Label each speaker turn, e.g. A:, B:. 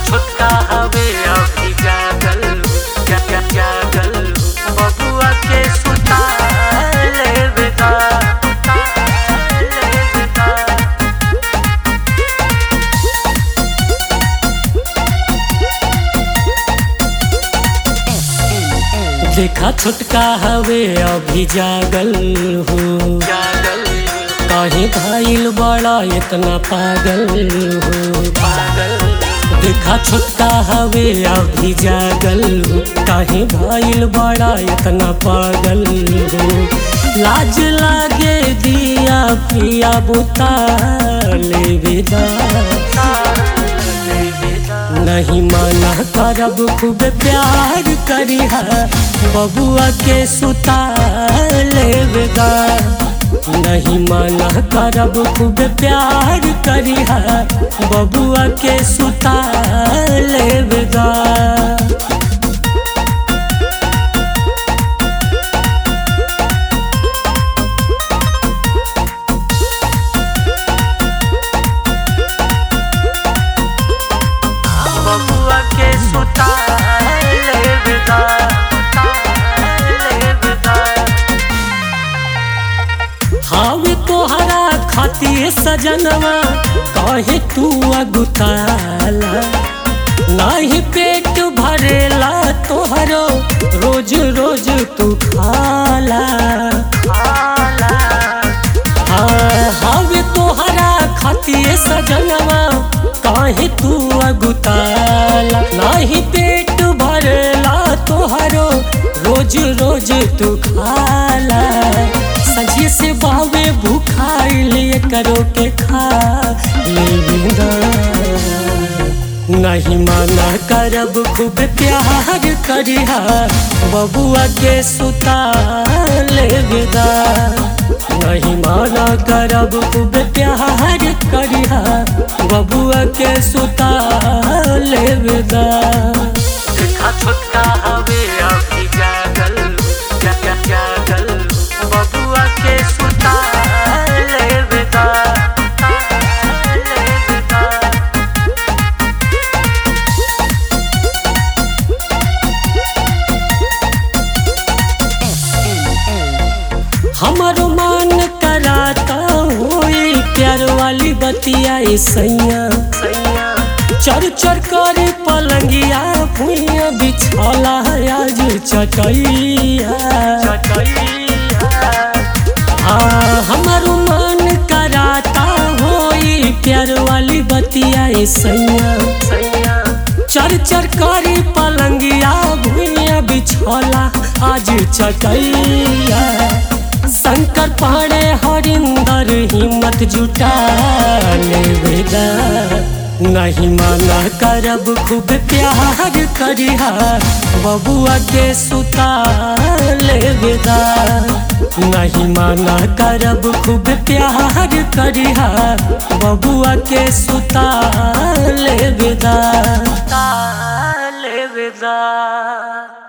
A: छोटका हवे अभी जागल जागल बबुआ के सुता लेवेदा देखा छोटका हवे अभी जागल हो काहे भइल बड़ा इतना पागल हो देखा छोटका हवे अभी जागल हो काहे भइल बड़ा इतना पागल हो लाज लागे दिया पिया बुता लेवेदा नहीं माना करब खूब प्यार करिहा बबुआ के सुता लेवेदा नहीं माना करब खूब प्यार करिहा बबुआ के सुता लेवेदा बबुआ के सुता लेवेदा हावे तोहरा खातिर सजनवा कहे तू अगुताला नहीं पेट भरेला तोहरो रोज रोज तू खाला हावे तोहरा खातिर सजनवा काहे तू अगुताला नहीं पेट भरेला तोहरो रोज रोज तू खाला सजिए से बावे भूखाइले करो के खा लेवेदा नहीं माना करब खूब प्यार करिहा बबुआ के सुता लेवेदा नहीं माना करब खूब प्यार करिहा बबुआ के सुता लेवेदा देखा छोटका हवे अभी जागल जागल बबुआ के सुता लेवेदा हमारो मान कराता हुई प्यार वाली बतिया सैया चर चर कर पलंगिया भुइया बिछला आज चटैया हमारो मन कराता होई प्यार वाली बतिया सैया चर चर कर पलंगिया भुइया बिछला आज चटैया शंकर पाड़े हरिंदर हिम्मत जुटा लेवेदा नहीं माना करब खूब प्यार करिहा बबुआ के सुता लेवेदा नहीं माना करब खूब प्यार करिहा बबुआ के सुता लेवेदा।